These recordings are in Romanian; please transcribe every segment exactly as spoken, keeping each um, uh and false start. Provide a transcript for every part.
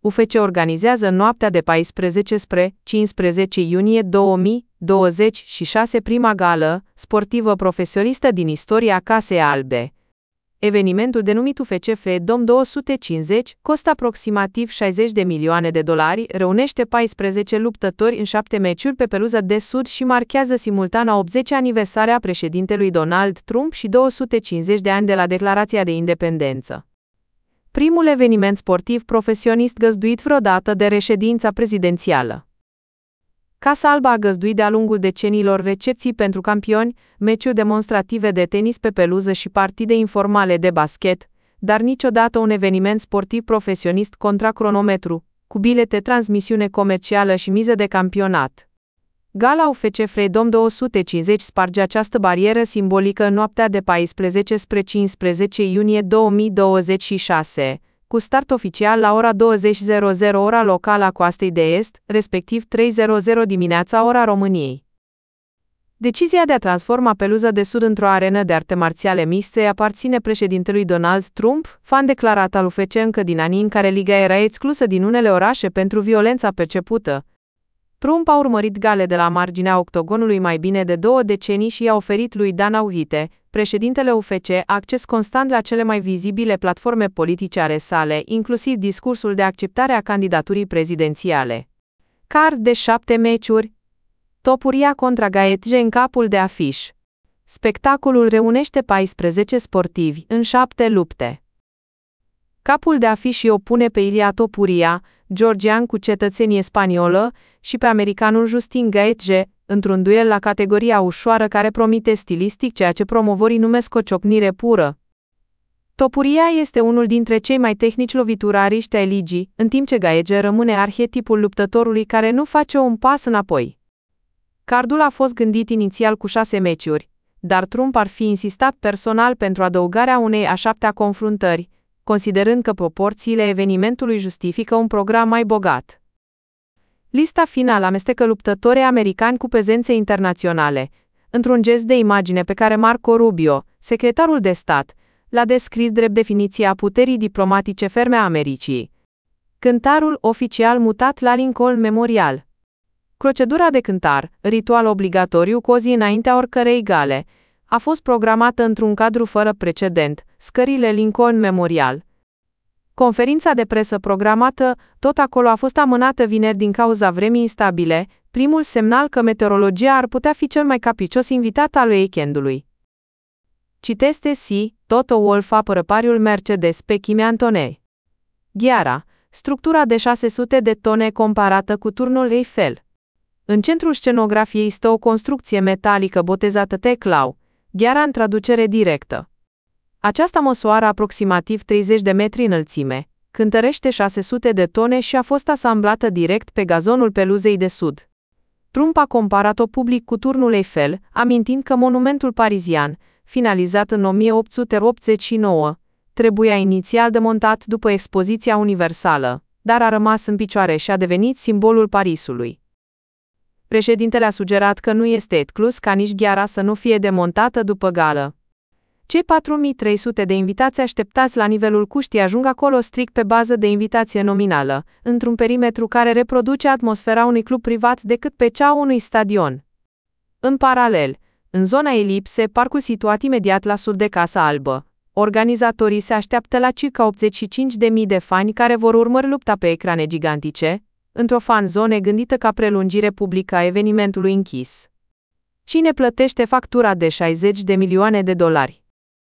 U F C organizează noaptea de paisprezece spre cincisprezece iunie două mii douăzeci și șase prima gală sportivă profesionistă din istoria Casei Albe. Evenimentul denumit U F C Freedom două sute cincizeci costă aproximativ șaizeci de milioane de dolari, reunește paisprezece luptători în șapte meciuri pe peluza de sud și marchează simultan a optzecea aniversare a președintelui Donald Trump și două sute cincizeci de ani de la Declarația de Independență. Primul eveniment sportiv profesionist găzduit vreodată de reședința prezidențială. Casa Albă a găzduit de-a lungul deceniilor recepții pentru campioni, meciuri demonstrative de tenis pe peluză și partide informale de basket, dar niciodată un eveniment sportiv profesionist contra cronometru, cu bilete, transmisiune comercială și miză de campionat. Gala U F C Freedom două sute cincizeci sparge această barieră simbolică în noaptea de paisprezece spre cincisprezece iunie două mii douăzeci și șase, cu start oficial la ora douăzeci ora locală a Coastei de Est, respectiv trei dimineața ora României. Decizia de a transforma peluza de sud într-o arenă de arte marțiale mixte aparține președintelui Donald Trump, fan declarat al U F C încă din anii în care liga era exclusă din unele orașe pentru violența percepută. Trump a urmărit gale de la marginea octogonului mai bine de două decenii și i-a oferit lui Dana White, președintele U F C, acces constant la cele mai vizibile platforme politice ale sale, inclusiv discursul de acceptare a candidaturii prezidențiale. Card de șapte meciuri. Topuria contra Gaethje în capul de afiș. Spectacolul reunește paisprezece sportivi în șapte lupte. Capul de afiș îi opune pe Ilia Topuria, georgian cu cetățenie spaniolă, și pe americanul Justin Gaethje, într-un duel la categoria ușoară care promite stilistic ceea ce promovorii numesc o ciocnire pură. Topuria este unul dintre cei mai tehnici loviturariști ai ligii, în timp ce Gaethje rămâne arhetipul luptătorului care nu face un pas înapoi. Cardul a fost gândit inițial cu șase meciuri, dar Trump ar fi insistat personal pentru adăugarea unei a șaptea confruntări, considerând că proporțiile evenimentului justifică un program mai bogat. Lista finală amestecă luptători americani cu prezențe internaționale, într-un gest de imagine pe care Marco Rubio, secretarul de stat, l-a descris drept definiția a puterii diplomatice ferme a Americii. Cântarul oficial mutat la Lincoln Memorial. Procedura de cântar, ritual obligatoriu cu o zi înaintea oricărei gale, a fost programată într-un cadru fără precedent, scările Lincoln Memorial. Conferința de presă programată, tot acolo, a fost amânată vineri din cauza vremii instabile, primul semnal că meteorologia ar putea fi cel mai capricios invitat al weekendului. Citeste C. Toto Wolff apără pariul Mercedes pe Kimi Antonei. Gheara, structura de șase sute de tone comparată cu turnul Eiffel. În centrul scenografiei stă o construcție metalică botezată Teclau, gheara în traducere directă. Aceasta măsoară aproximativ treizeci de metri înălțime, cântărește șase sute de tone și a fost asamblată direct pe gazonul peluzei de sud. Trump a comparat-o public cu turnul Eiffel, amintind că monumentul parizian, finalizat în o mie opt sute optzeci și nouă, trebuia inițial demontat după expoziția universală, dar a rămas în picioare și a devenit simbolul Parisului. Președintele a sugerat că nu este exclus ca nici gheara să nu fie demontată după gală. Cei patru mii trei sute de invitați așteptați la nivelul cuștii ajung acolo strict pe bază de invitație nominală, într-un perimetru care reproduce atmosfera unui club privat decât pe cea a unui stadion. În paralel, în zona elipse, parcul situat imediat la sud de Casa Albă, organizatorii se așteaptă la circa optzeci și cinci de mii de fani care vor urmări lupta pe ecrane gigantice, într-o fan zone gândită ca prelungire publică a evenimentului închis. Cine plătește factura de șaizeci de milioane de dolari?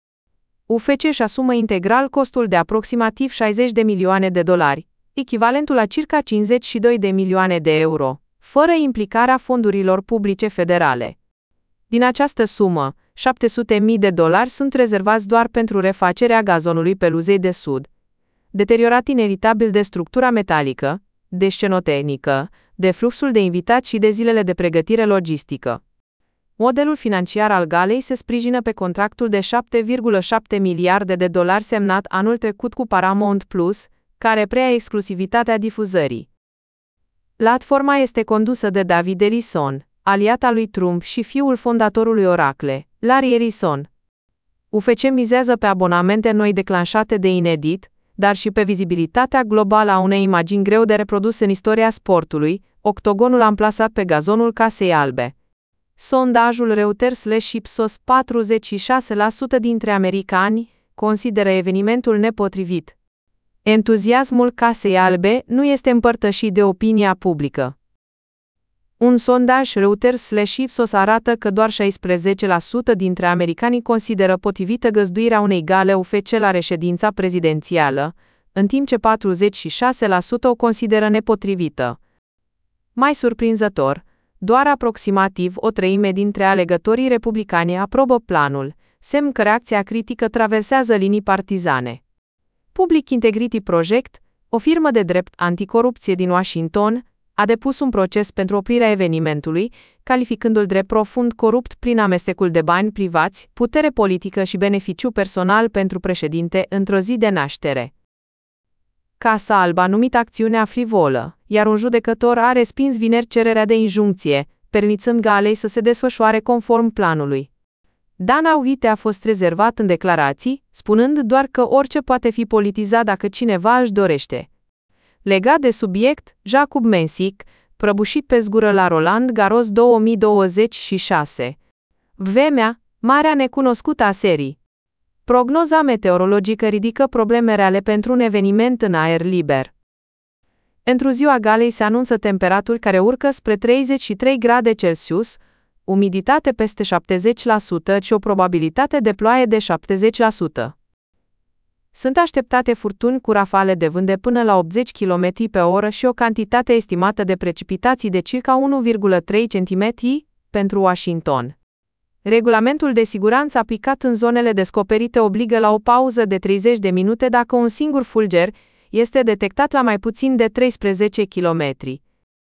U F C își asumă integral costul de aproximativ șaizeci de milioane de dolari, echivalentul la circa cincizeci și doi de milioane de euro, fără implicarea fondurilor publice federale. Din această sumă, șapte sute de mii de dolari sunt rezervați doar pentru refacerea gazonului peluzei de sud, deteriorat inevitabil de structura metalică, de scenotehnică, de fluxul de invitați și de zilele de pregătire logistică. Modelul financiar al galei se sprijină pe contractul de șapte virgulă șapte miliarde de dolari semnat anul trecut cu Paramount Plus, care preia exclusivitatea difuzării. Platforma este condusă de David Ellison, aliat al lui Trump și fiul fondatorului Oracle, Larry Ellison. U F C mizează pe abonamente noi declanșate de inedit, dar și pe vizibilitatea globală a unei imagini greu de reprodus în istoria sportului, octogonul amplasat pe gazonul Casei Albe. Sondajul Reuters slash Ipsos, patruzeci și șase la sută dintre americani consideră evenimentul nepotrivit. Entuziasmul Casei Albe nu este împărtășit de opinia publică. Un sondaj Reuters slash Ipsos arată că doar șaisprezece la sută dintre americani consideră potrivită găzduirea unei gale U F C la reședința prezidențială, în timp ce patruzeci și șase la sută o consideră nepotrivită. Mai surprinzător, doar aproximativ o treime dintre alegătorii republicani aprobă planul, semn că reacția critică traversează linii partizane. Public Integrity Project, o firmă de drept anticorupție din Washington, a depus un proces pentru oprirea evenimentului, calificându-l drept profund corupt prin amestecul de bani privați, putere politică și beneficiu personal pentru președinte într-o zi de naștere. Casa Albă a numit acțiunea frivolă, iar un judecător a respins vineri cererea de injuncție, permițând galei să se desfășoare conform planului. Dana White a fost rezervat în declarații, spunând doar că orice poate fi politizat dacă cineva își dorește. Legat de subiect, Jakub Mensik, prăbușit pe zgură la Roland Garros două mii douăzeci și șase. Vremea, marea necunoscută a serii. Prognoza meteorologică ridică probleme reale pentru un eveniment în aer liber. Într-o ziua galei se anunță temperaturi care urcă spre treizeci și trei grade Celsius, umiditate peste șaptezeci la sută și o probabilitate de ploaie de șaptezeci la sută. Sunt așteptate furtuni cu rafale de vânt de până la optzeci de kilometri pe oră și o cantitate estimată de precipitații de circa unu virgulă trei centimetri pentru Washington. Regulamentul de siguranță aplicat în zonele descoperite obligă la o pauză de treizeci de minute dacă un singur fulger este detectat la mai puțin de treisprezece kilometri.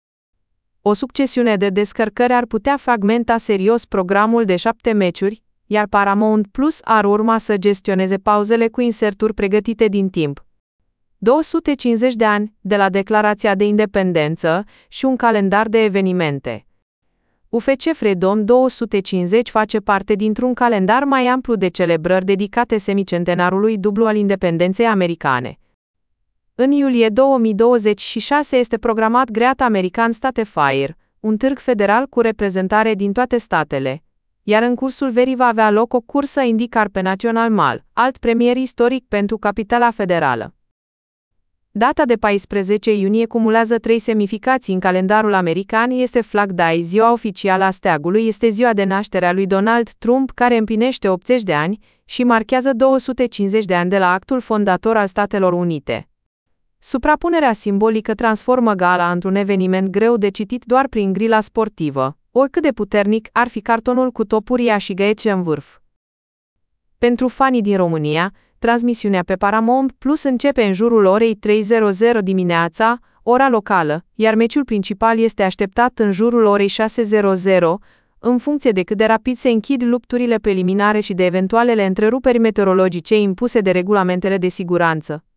O succesiune de descărcări ar putea fragmenta serios programul de șapte meciuri, iar Paramount Plus ar urma să gestioneze pauzele cu inserturi pregătite din timp. două sute cincizeci de ani de la Declarația de Independență și un calendar de evenimente. U F C Freedom două sute cincizeci face parte dintr-un calendar mai amplu de celebrări dedicate semicentenarului dublu al independenței americane. În iulie două mii douăzeci și șase este programat Great American State Fair, un târg federal cu reprezentare din toate statele, iar în cursul verii va avea loc o cursă IndyCar pe National Mall, alt premier istoric pentru capitala federală. Data de paisprezece iunie cumulează trei semnificații în calendarul american, este Flag Day, ziua oficială a steagului, este ziua de naștere a lui Donald Trump, care împlinește optzeci de ani, și marchează două sute cincizeci de ani de la actul fondator al Statelor Unite. Suprapunerea simbolică transformă gala într-un eveniment greu de citit doar prin grila sportivă, oricât de puternic ar fi cartonul cu topuria și găiece în vârf. Pentru fanii din România, transmisiunea pe Paramount Plus începe în jurul orei trei dimineața, ora locală, iar meciul principal este așteptat în jurul orei șase, în funcție de cât de rapid se închid lupturile preliminare și de eventualele întreruperi meteorologice impuse de regulamentele de siguranță.